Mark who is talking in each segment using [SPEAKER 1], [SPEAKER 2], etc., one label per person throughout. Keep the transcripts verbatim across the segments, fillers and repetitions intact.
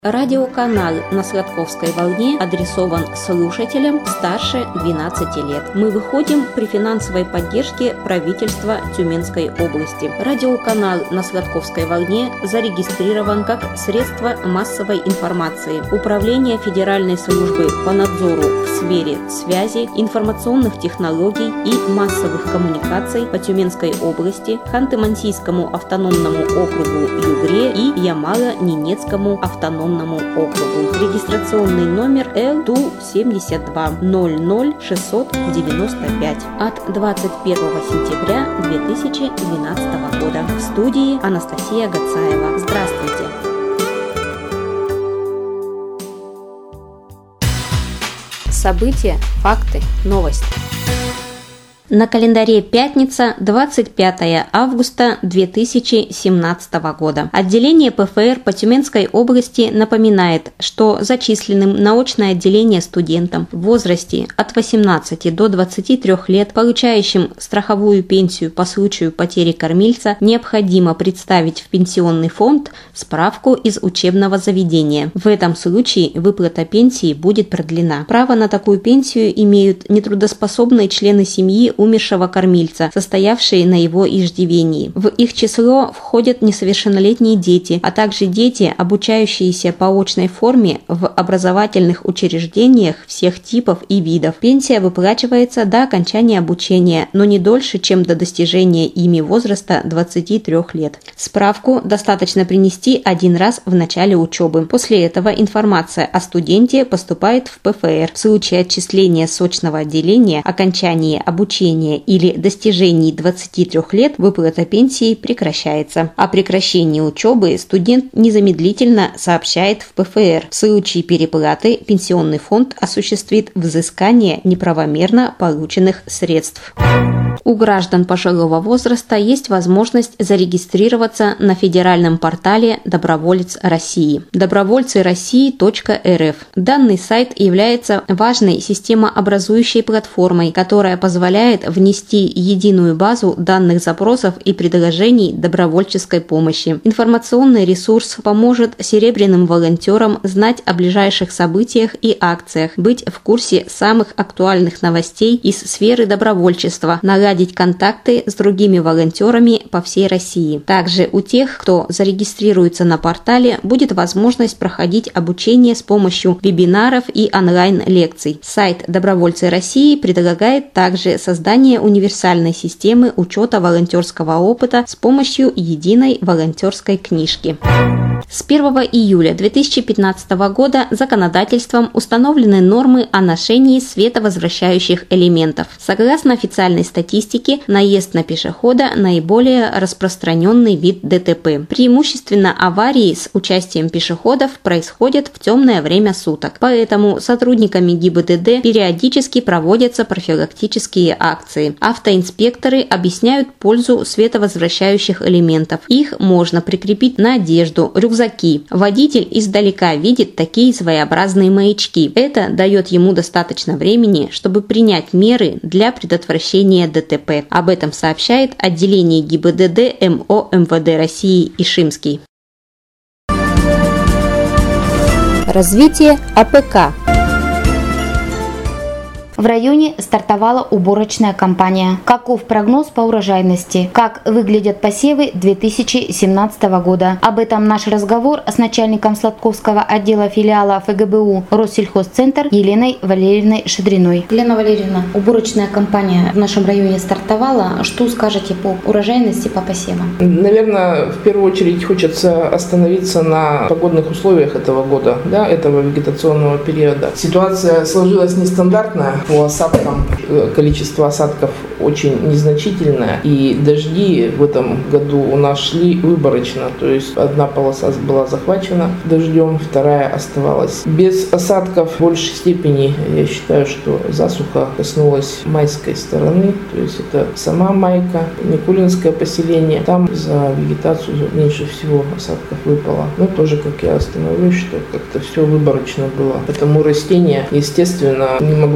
[SPEAKER 1] Радиоканал на Сладковской волне адресован слушателям старше двенадцати лет. Мы выходим при финансовой поддержке правительства Тюменской области. Радиоканал на Сладковской волне зарегистрирован как средство массовой информации. Управление Федеральной службы по надзору в сфере связи, информационных технологий и массовых коммуникаций по Тюменской области, Ханты-Мансийскому автономному округу Югре и Ямало-Ненецкому автономному округу. Регистрационный номер Л Т У семьдесят два ноль ноль шестьсот девяносто пять от двадцать первого сентября две тысячи двенадцатого года. В студии Анастасия Гацаева. Здравствуйте! События, факты, новости. На календаре пятница, двадцать пятое августа две тысячи семнадцатого года. Отделение П Ф Р по Тюменской области напоминает, что зачисленным на очное отделение студентам в возрасте от восемнадцати до двадцати трёх лет, получающим страховую пенсию по случаю потери кормильца, необходимо представить в пенсионный фонд справку из учебного заведения. В этом случае выплата пенсии будет продлена. Право на такую пенсию имеют нетрудоспособные члены семьи умершего кормильца, состоявшие на его иждивении. В их число входят несовершеннолетние дети, а также дети, обучающиеся по очной форме в образовательных учреждениях всех типов и видов. Пенсия выплачивается до окончания обучения, но не дольше, чем до достижения ими возраста двадцати трёх лет. Справку достаточно принести один раз в начале учебы. После этого информация о студенте поступает в П Ф Р. В случае отчисления с очного отделения, окончания обучения или достижении двадцати трёх лет выплата пенсии прекращается. О прекращении учебы студент незамедлительно сообщает в П Ф Р. В случае переплаты пенсионный фонд осуществит взыскание неправомерно полученных средств. У граждан пожилого возраста есть возможность зарегистрироваться на федеральном портале «Доброволец России» добровольцы россии точка эр эф. Данный сайт является важной системообразующей платформой, которая позволяет внести единую базу данных запросов и предложений добровольческой помощи. Информационный ресурс поможет серебряным волонтерам знать о ближайших событиях и акциях, быть в курсе самых актуальных новостей из сферы добровольчества, наладить контакты с другими волонтерами по всей России. Также у тех, кто зарегистрируется на портале, будет возможность проходить обучение с помощью вебинаров и онлайн-лекций. Сайт «Добровольцы России» предлагает также создание универсальной системы учета волонтерского опыта с помощью единой волонтерской книжки. С первого июля две тысячи пятнадцатого года законодательством установлены нормы о ношении световозвращающих элементов. Согласно официальной статистике, наезд на пешехода – наиболее распространенный вид Д Т П. Преимущественно аварии с участием пешеходов происходят в темное время суток, поэтому сотрудниками Г И Б Д Д периодически проводятся профилактические акции. Автоинспекторы объясняют пользу световозвращающих элементов. Их можно прикрепить на одежду, рюкзаки. Водитель издалека видит такие своеобразные маячки. Это дает ему достаточно времени, чтобы принять меры для предотвращения Д Т П. Об этом сообщает отделение Г И Б Д Д М О М В Д России Ишимский. Развитие А П К.
[SPEAKER 2] В районе стартовала уборочная кампания. Каков прогноз по урожайности? Как выглядят посевы две тысячи семнадцатого года? Об этом наш разговор с начальником Сладковского отдела филиала Ф Г Б У Россельхозцентр Еленой Валерьевной Шедриной.
[SPEAKER 3] Елена Валерьевна, уборочная кампания в нашем районе стартовала. Что скажете по урожайности, по посевам?
[SPEAKER 4] Наверное, в первую очередь хочется остановиться на погодных условиях этого года, да, этого вегетационного периода. Ситуация сложилась нестандартная. По осадкам количество осадков очень незначительное, и дожди в этом году у нас шли выборочно, то есть одна полоса была захвачена дождем, вторая оставалась без осадков. В большей степени я считаю, что засуха коснулась майской стороны, то есть это сама Майка, Никулинское поселение, там за вегетацию меньше всего осадков выпало. Но тоже, как я остановлюсь, что как-то все выборочно было, потому растение, естественно, не могло все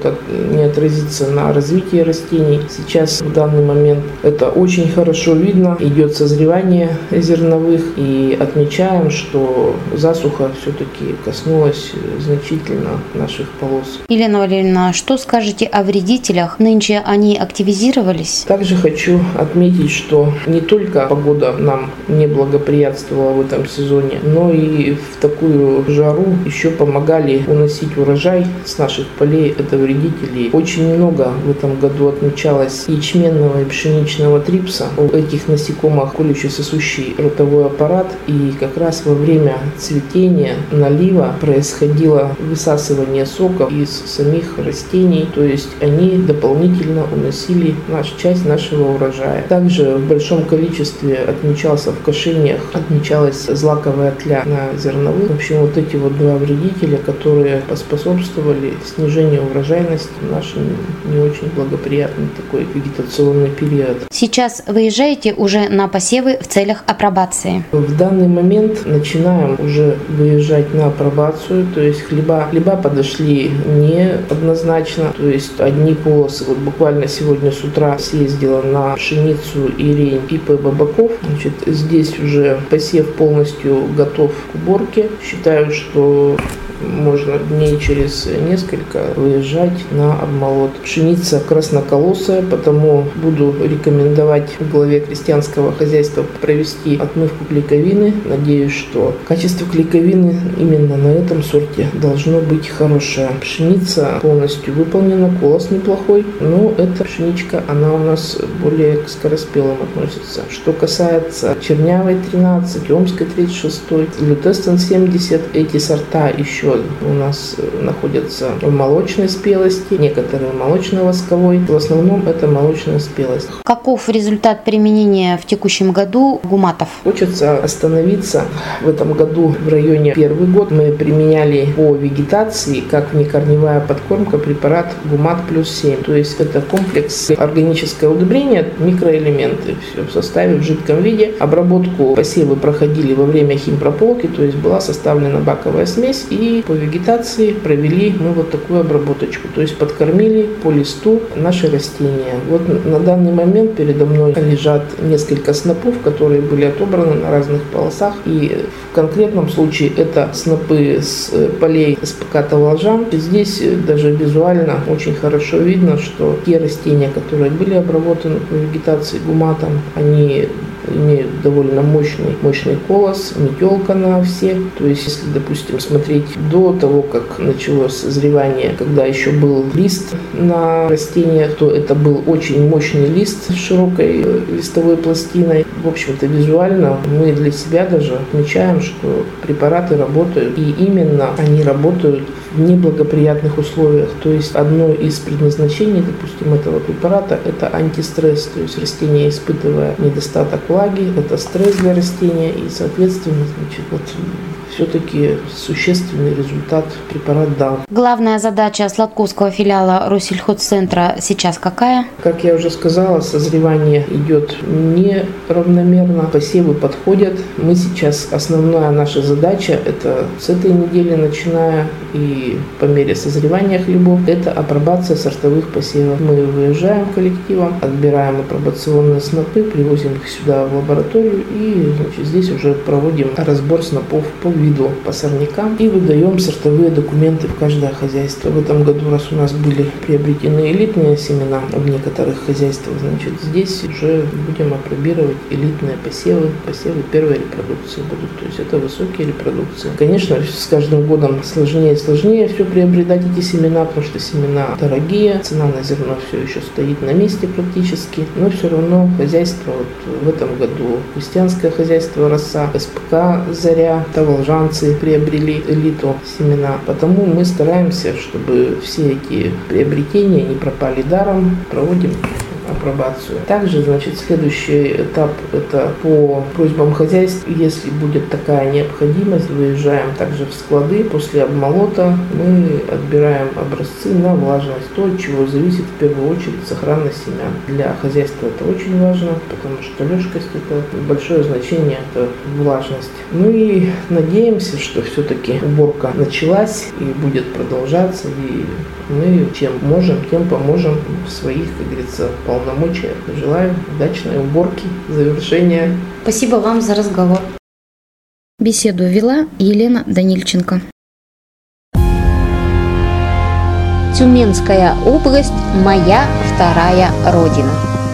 [SPEAKER 4] это не отразится на развитии растений. Сейчас в данный момент это очень хорошо видно. Идет созревание зерновых, и отмечаем, что засуха все-таки коснулась значительно наших полос.
[SPEAKER 2] Елена Валерьевна, что скажете о вредителях? Нынче они активизировались?
[SPEAKER 4] Также хочу отметить, что не только погода нам не благоприятствовала в этом сезоне, но и в такую жару еще помогали уносить урожай с наших полей. Это вредители. Очень много в этом году отмечалось ячменного и пшеничного трипса. У этих насекомых колюще-сосущий ротовой аппарат, и как раз во время цветения, налива происходило высасывание соков из самих растений, то есть они дополнительно уносили наш, часть нашего урожая. Также в большом количестве отмечался в кошениях, отмечалась злаковая тля на зерновых. В общем, вот эти вот два вредителя, которые поспособствовали снижению урожайности в наш не очень благоприятный такой вегетационный период.
[SPEAKER 2] Сейчас выезжаете уже на посевы в целях апробации?
[SPEAKER 4] В данный момент начинаем уже выезжать на апробацию, то есть хлеба, хлеба подошли неоднозначно, то есть одни полосы. Вот буквально сегодня с утра съездила на пшеницу, ирень и ИП Бабаков. Значит, здесь уже посев полностью готов к уборке. Считаю, что можно дней через несколько выезжать на обмолот. Пшеница красноколосая, потому буду рекомендовать главе крестьянского хозяйства провести отмывку клейковины. Надеюсь, что качество клейковины именно на этом сорте должно быть хорошее. Пшеница полностью выполнена, колос неплохой, но эта пшеничка, она у нас более к скороспелым относится. Что касается чернявой тринадцать, омской тридцать шесть, лютестон семьдесят, эти сорта еще у нас находятся в молочной спелости, некоторые молочно-восковой. В основном это молочная спелость.
[SPEAKER 2] Каков результат применения в текущем году гуматов?
[SPEAKER 4] Хочется остановиться в этом году в районе первый год. Мы применяли по вегетации, как внекорневая подкормка, препарат гумат плюс семь. То есть это комплекс органическое удобрение, микроэлементы. Все в составе в жидком виде. Обработку посевы проходили во время химпрополки, то есть была составлена баковая смесь, и по вегетации провели мы вот такую обработочку. То есть подкормили по листу наши растения. Вот на данный момент передо мной лежат несколько снопов, которые были отобраны на разных полосах. И в конкретном случае это снопы с полей СПК Таволжан. Здесь даже визуально очень хорошо видно, что те растения, которые были обработаны по вегетации гуматом, они имеют довольно мощный, мощный колос, метелка на все. То есть, если, допустим, смотреть до того, как началось созревание, когда еще был лист на растениях, то это был очень мощный лист с широкой листовой пластиной. В общем-то, визуально мы для себя даже отмечаем, что препараты работают, и именно они работают в неблагоприятных условиях. То есть, одно из предназначений, допустим, этого препарата – это антистресс. То есть, растение, испытывая недостаток влаги, это стресс для растения, и, соответственно, значит, вот все-таки существенный результат препарат дал.
[SPEAKER 2] Главная задача Сладковского филиала Россельхозцентра сейчас какая?
[SPEAKER 4] Как я уже сказала, созревание идет неравномерно, посевы подходят. Мы сейчас, основная наша задача, это с этой недели начиная и по мере созревания хлебов, это апробация сортовых посевов. Мы выезжаем коллективом, отбираем апробационные снопы, привозим их сюда в лабораторию, и значит, здесь уже проводим разбор снопов по виду, по сорнякам, и выдаем сортовые документы в каждое хозяйство. В этом году, раз у нас были приобретены элитные семена в некоторых хозяйствах, значит, здесь уже будем апробировать элитные посевы, посевы первой репродукции будут, то есть это высокие репродукции. Конечно, с каждым годом сложнее и сложнее все приобретать эти семена, потому что семена дорогие, цена на зерно все еще стоит на месте практически, но все равно хозяйство вот в этом году, крестьянское хозяйство «Роса», СПК «Заря», Таволжанцы приобрели элиту семена. Потому мы стараемся, чтобы все эти приобретения не пропали даром. Проводим апробацию. Также, значит, следующий этап – это по просьбам хозяйств. Если будет такая необходимость, выезжаем также в склады. После обмолота мы отбираем образцы на влажность, то, от чего зависит в первую очередь сохранность семян. Для хозяйства это очень важно, потому что лёжкость – это большое значение, это влажность. Ну и надеемся, что все-таки уборка началась и будет продолжаться, и мы чем можем, тем поможем в своих, как говорится, полномочиях. Желаю удачной уборки, завершения.
[SPEAKER 3] Спасибо вам за разговор.
[SPEAKER 2] Беседу вела Елена Данильченко.
[SPEAKER 1] Тюменская область – моя вторая родина.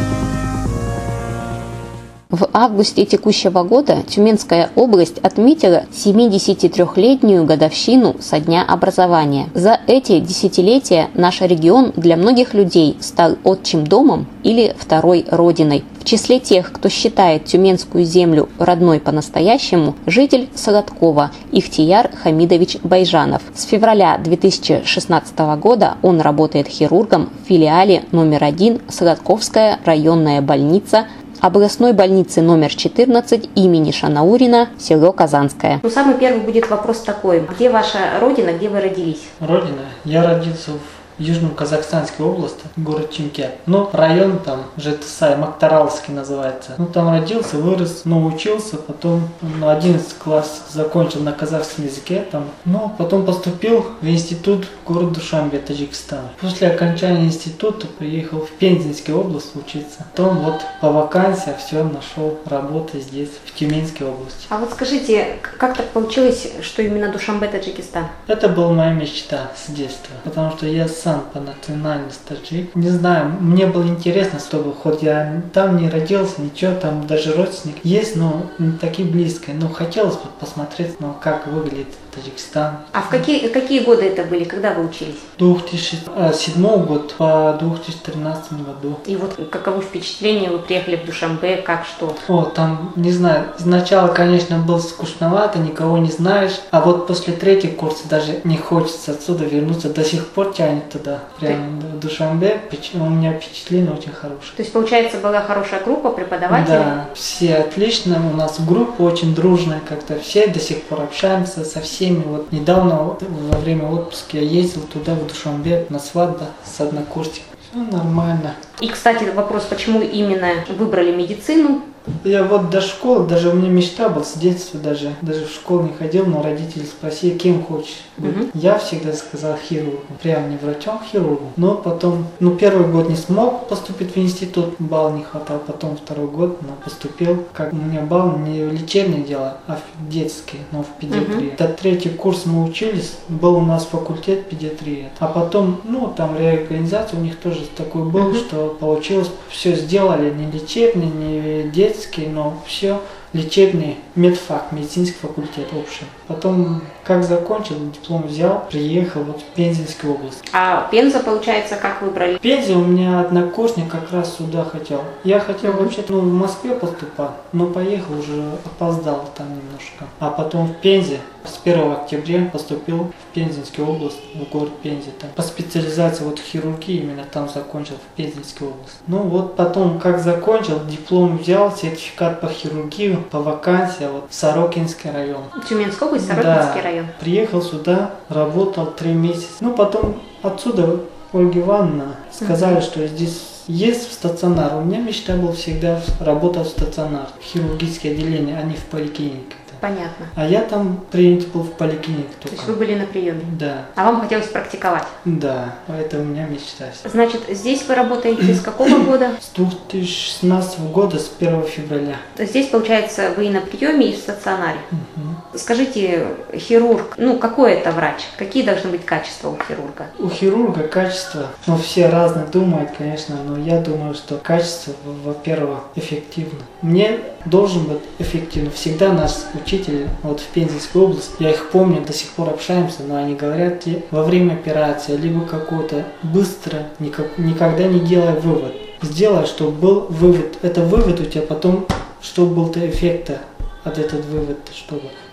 [SPEAKER 1] В августе текущего года Тюменская область отметила семидесятитрёхлетнюю годовщину со дня образования. За эти десятилетия наш регион для многих людей стал отчим домом или второй родиной. В числе тех, кто считает Тюменскую землю родной по-настоящему, житель Солодкова Ихтияр Хамидович Байжанов. С февраля две тысячи шестнадцатого года он работает хирургом в филиале номер один Солодковская районная больница областной больницы номер четырнадцать имени Шанаурина, село Казанское.
[SPEAKER 3] Ну, самый первый будет вопрос такой. Где ваша родина, где вы родились?
[SPEAKER 5] Родина? Я родился в Южном Казахстанской области, город Чимкент. Ну, район там, Жетысай, Мактаралский называется. Ну, там родился, вырос, но учился, потом ну, одиннадцатый класс закончил на казахском языке там. Ну, потом поступил в институт город Душанбе, Таджикистан. После окончания института приехал в Пензенскую область учиться. Потом вот по вакансиям все нашел работу здесь, в Тюменской области.
[SPEAKER 3] А вот скажите, как так получилось, что именно Душанбе, Таджикистан?
[SPEAKER 5] Это была моя мечта с детства, потому что я сам по национальности таджик. Не знаю, мне было интересно, чтобы хоть я там не родился, ничего, там даже родственник есть, но не такие близкие. Но хотелось бы посмотреть, ну, как выглядит Таджикистан.
[SPEAKER 3] А в какие, какие годы это были, когда вы учились?
[SPEAKER 5] две тысячи седьмой год по две тысячи тринадцатому году.
[SPEAKER 3] И вот каково впечатление, вы приехали в Душанбе, как что?
[SPEAKER 5] О, там, не знаю, сначала, конечно, было скучновато, никого не знаешь, а вот после третьего курса даже не хочется отсюда вернуться, до сих пор тянет туда, прям в Душанбе. У меня впечатление очень хорошее.
[SPEAKER 3] То есть, получается, была хорошая группа преподавателей?
[SPEAKER 5] Да, все отлично, у нас группа очень дружная, как-то все до сих пор общаемся со всеми. Вот недавно во время отпуска я ездил туда, в Душанбе, на свадьбу с однокурсником. Все нормально.
[SPEAKER 3] И, кстати, вопрос, почему именно выбрали медицину?
[SPEAKER 5] Я вот до школы, даже у меня мечта была с детства, даже, даже в школу не ходил, но родители спросили, кем хочешь быть. Uh-huh. Я всегда сказал хирургом, прям не врачом, хирургом. Но потом, ну первый год не смог поступить в институт, балл не хватал, потом второй год, но поступил, как у меня балл не в лечебное дело, а в детский, но в педиатрии. Uh-huh. До третий курс мы учились, был у нас факультет педиатрии, а потом, ну там реорганизация у них тоже такой был, uh-huh. что получилось, все сделали, не лечебный, не детский, но все лечебный медфак, медицинский факультет общий. Потом, как закончил, диплом взял, приехал вот в Пензенскую область.
[SPEAKER 3] А Пенза, получается, как выбрали?
[SPEAKER 5] В Пензе у меня однокурсник как раз сюда хотел. Я хотел mm-hmm. вообще ну, в Москве поступать, но поехал, уже опоздал там немножко. А потом в Пензе с первого октября поступил в Пензенскую область, в город Пензе. Там. По специализации вот хирургии именно там закончил, в Пензенскую область. Ну вот потом, как закончил, диплом взял, сертификат по хирургии, по вакансии вот в Сорокинский район.
[SPEAKER 3] Тюменская область, Сорокинский
[SPEAKER 5] да.
[SPEAKER 3] район.
[SPEAKER 5] Приехал сюда, работал три месяца. Ну потом отсюда Ольга Ивановна сказали, mm-hmm. что здесь есть в стационар. У меня мечта была всегда работать в стационар, в хирургическое отделение, а не в поликлинике.
[SPEAKER 3] Понятно.
[SPEAKER 5] А я там принят был в поликлинике только.
[SPEAKER 3] То есть вы были на приеме?
[SPEAKER 5] Да.
[SPEAKER 3] А вам хотелось практиковать?
[SPEAKER 5] Да, это у меня мечта.
[SPEAKER 3] Значит, здесь вы работаете с какого года?
[SPEAKER 5] С две тысячи шестнадцатого года, с первого февраля.
[SPEAKER 3] Здесь, получается, вы и на приеме, и в стационаре.
[SPEAKER 5] Угу.
[SPEAKER 3] Скажите, хирург, ну какой это врач? Какие должны быть качества у хирурга?
[SPEAKER 5] У хирурга качество, ну все разные думают, конечно, но я думаю, что качество, во-первых, эффективно. Мне должен быть эффективно. Всегда наш учитель вот в Пензенской области, я их помню, до сих пор общаемся, но они говорят, во время операции, либо какого-то быстро, никак, никогда не делай вывод. Сделай, чтобы был вывод. Это вывод у тебя потом, чтобы был эффект от этого вывода, чтобы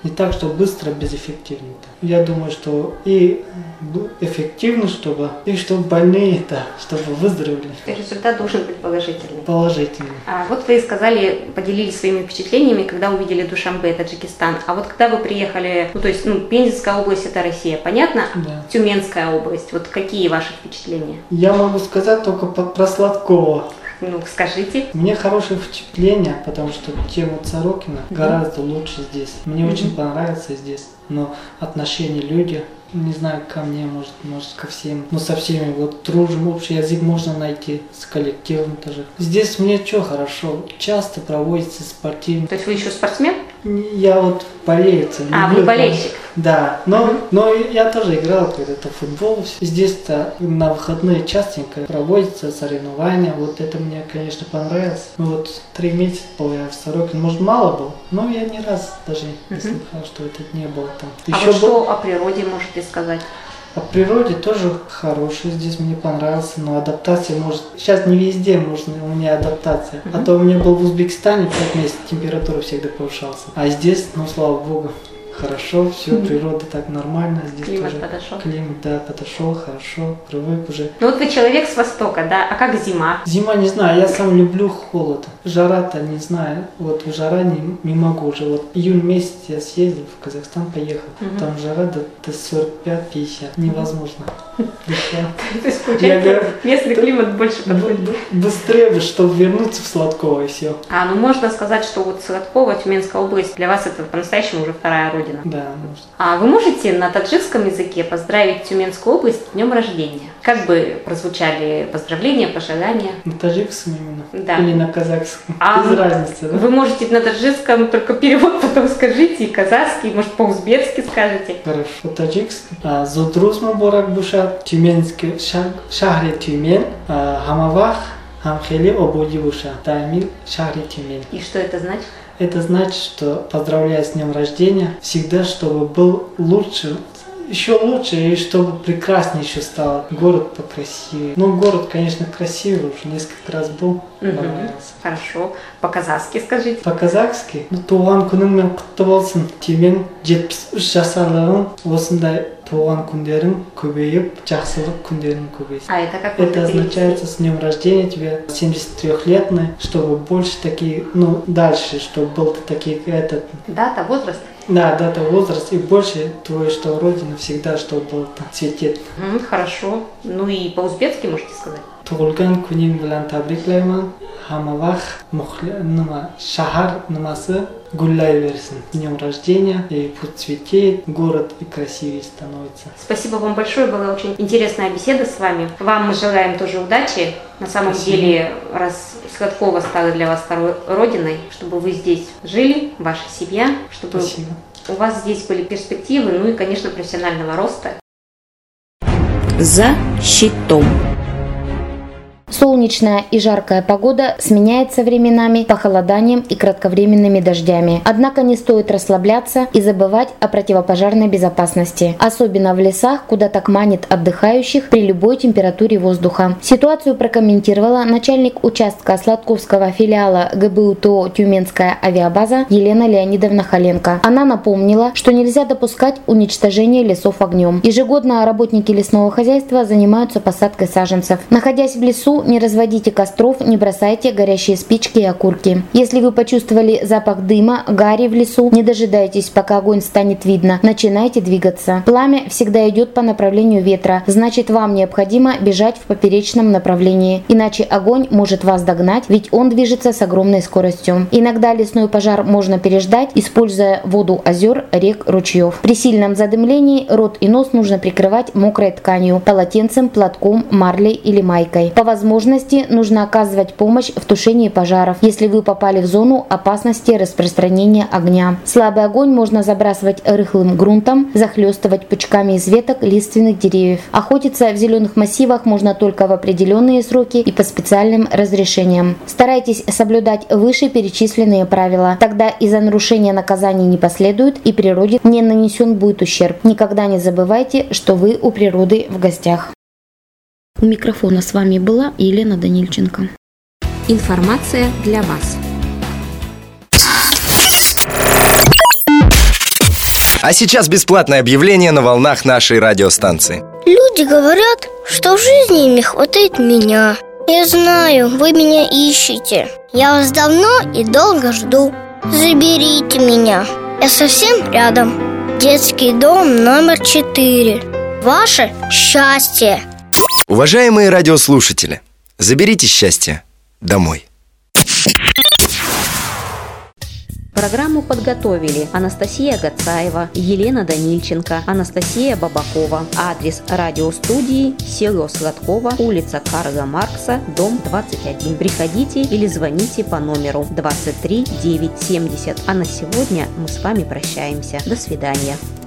[SPEAKER 5] Не так, что быстро, безэффективно. Я думаю, что и эффективно, чтобы, и чтобы больные, да, чтобы выздоровели.
[SPEAKER 1] Результат должен быть положительный.
[SPEAKER 5] Положительный.
[SPEAKER 1] А вот вы сказали, поделились своими впечатлениями, когда увидели Душанбе, Таджикистан. А вот когда вы приехали, ну то есть, ну, Пензенская область это Россия, понятно?
[SPEAKER 5] Да.
[SPEAKER 1] Тюменская область, вот какие ваши впечатления?
[SPEAKER 5] Я могу сказать только про Сладкова.
[SPEAKER 1] Ну, скажите.
[SPEAKER 5] Мне хорошее впечатление, потому что тема Царокина mm-hmm. гораздо лучше здесь. Мне mm-hmm. очень понравится здесь, но отношения люди, не знаю, ко мне, может, может, ко всем, но со всеми вот дружим, общий язык можно найти, с коллективом тоже. Здесь мне что хорошо, часто проводится спортивный.
[SPEAKER 1] То есть вы еще спортсмен?
[SPEAKER 5] Я вот болею.
[SPEAKER 1] А, вы болельщик?
[SPEAKER 5] Да, но, mm-hmm. но я тоже играл когда-то в футбол. Здесь-то на выходные частенько проводятся соревнования. Вот это мне, конечно, понравилось. Вот три месяца был я в Сорокине. Может, мало был, но я не раз даже не слыхал, mm-hmm. что это не было там.
[SPEAKER 1] А
[SPEAKER 5] Еще
[SPEAKER 1] вот
[SPEAKER 5] был...
[SPEAKER 1] что о природе можете сказать?
[SPEAKER 5] О природе тоже хороший, здесь мне понравился, но адаптация может... Сейчас не везде можно у меня адаптация. Mm-hmm. А то у меня был в Узбекистане пять месяцев, температура всегда повышалась. А здесь, ну слава богу, хорошо, все, mm-hmm. природа так нормально. Здесь
[SPEAKER 1] климат
[SPEAKER 5] тоже
[SPEAKER 1] подошел.
[SPEAKER 5] Климат, да, подошел, хорошо, привык уже.
[SPEAKER 1] Ну вот вы человек с Востока, да? А как зима?
[SPEAKER 5] Зима не знаю, я сам люблю холод. Жара-то не знаю, вот в жара не, не могу уже. Вот июнь месяц я съездил в Казахстан, поехал. Mm-hmm. Там жара до, до сорок пять пятьдесят, невозможно.
[SPEAKER 1] То есть, получается, местный климат больше подходит.
[SPEAKER 5] Быстрее, чтобы вернуться в Сладково и все.
[SPEAKER 1] А, ну можно сказать, что вот Сладково, Тюменская область, для вас это по-настоящему уже вторая родина.
[SPEAKER 5] Да, можно.
[SPEAKER 1] А вы можете на таджикском языке поздравить Тюменскую область с днем рождения? Как бы прозвучали поздравления, пожелания?
[SPEAKER 5] На таджикском именно?
[SPEAKER 1] Да.
[SPEAKER 5] Или на казахском?
[SPEAKER 1] А
[SPEAKER 5] без разницы, да?
[SPEAKER 1] Вы можете на таджикском только перевод потом скажите, и казахский, может по-узбекски скажете.
[SPEAKER 5] Хорошо, по-таджикски. Зудрус мубарак бушат, тюменский шахри Тюмен, хамавах, хамхели обуди буша, таймил шахри Тюмен.
[SPEAKER 1] И что это значит?
[SPEAKER 5] Это значит, что поздравляю с днем рождения, всегда, чтобы был лучше, еще лучше, и чтобы прекраснее еще стал. Город покрасивее. Ну, город, конечно, красивый, уже несколько раз был, понравился.
[SPEAKER 1] Хорошо. По-казахски скажите.
[SPEAKER 5] По-казахски? Ну, туған күнің мен құтты болсын. Тюмень жетпіс үш жасарлығың осындай туған күндерің көбейіп, жақсылық күндерің көбейсін.
[SPEAKER 1] А это как?
[SPEAKER 5] Это означает, с днем рождения тебе семьдесят трёхлетний, чтобы больше такие, ну, дальше, чтобы был такие, этот...
[SPEAKER 1] Дата, возраст?
[SPEAKER 5] Да, дата, возраст, и больше твое, что Родина всегда, чтобы был там, цветет.
[SPEAKER 1] Mm, хорошо. Ну и по-узбекски можете сказать?
[SPEAKER 5] Tug'ilgan kuning bilan tabriklayman. Hamma vaqt nima shahar nimasi gullayversin. С днем рождения, и пусть цветет, город и красивее становится.
[SPEAKER 1] Спасибо вам большое, была очень интересная беседа с вами. Вам мы желаем тоже удачи. На самом
[SPEAKER 5] Спасибо.
[SPEAKER 1] деле, раз Сладково стало для вас второй родиной, чтобы вы здесь жили, ваша семья, чтобы
[SPEAKER 5] Спасибо.
[SPEAKER 1] у вас здесь были перспективы, ну и, конечно, профессионального роста.
[SPEAKER 2] За щитом. Солнечная и жаркая погода сменяется временами похолоданием и кратковременными дождями. Однако не стоит расслабляться и забывать о противопожарной безопасности, особенно в лесах, куда так манит отдыхающих при любой температуре воздуха. Ситуацию прокомментировала начальник участка Сладковского филиала ГБУ-ТО «Тюменская авиабаза» Елена Леонидовна Холенко. Она напомнила, что нельзя допускать уничтожение лесов огнем. Ежегодно работники лесного хозяйства занимаются посадкой саженцев. Находясь в лесу, не разводите костров, не бросайте горящие спички и окурки. Если вы почувствовали запах дыма, гари в лесу, не дожидайтесь, пока огонь станет видно. Начинайте двигаться. Пламя всегда идет по направлению ветра, значит, вам необходимо бежать в поперечном направлении. Иначе огонь может вас догнать, ведь он движется с огромной скоростью. Иногда лесной пожар можно переждать, используя воду озер, рек, ручьев. При сильном задымлении рот и нос нужно прикрывать мокрой тканью, полотенцем, платком, марлей или майкой. По возможности нужно оказывать помощь в тушении пожаров, если вы попали в зону опасности распространения огня. Слабый огонь можно забрасывать рыхлым грунтом, захлестывать пучками из веток лиственных деревьев. Охотиться в зеленых массивах можно только в определенные сроки и по специальным разрешениям. Старайтесь соблюдать вышеперечисленные правила, тогда из-за нарушения наказаний не последует и природе не нанесен будет ущерб. Никогда не забывайте, что вы у природы в гостях. У микрофона с вами была Елена Данильченко.
[SPEAKER 1] Информация для вас.
[SPEAKER 6] А сейчас бесплатное объявление на волнах нашей радиостанции.
[SPEAKER 7] Люди говорят, что в жизни им не хватает меня. Я знаю, вы меня ищете. Я вас давно и долго жду. Заберите меня. Я совсем рядом. Детский дом номер четыре. Ваше счастье.
[SPEAKER 6] Уважаемые радиослушатели, заберите счастье домой.
[SPEAKER 1] Программу подготовили Анастасия Гацаева, Елена Данильченко, Анастасия Бабакова. Адрес радиостудии: село Сладково, улица Карла Маркса, дом двадцать один. Приходите или звоните по номеру двадцать три девятьсот семьдесят. А на сегодня мы с вами прощаемся. До свидания.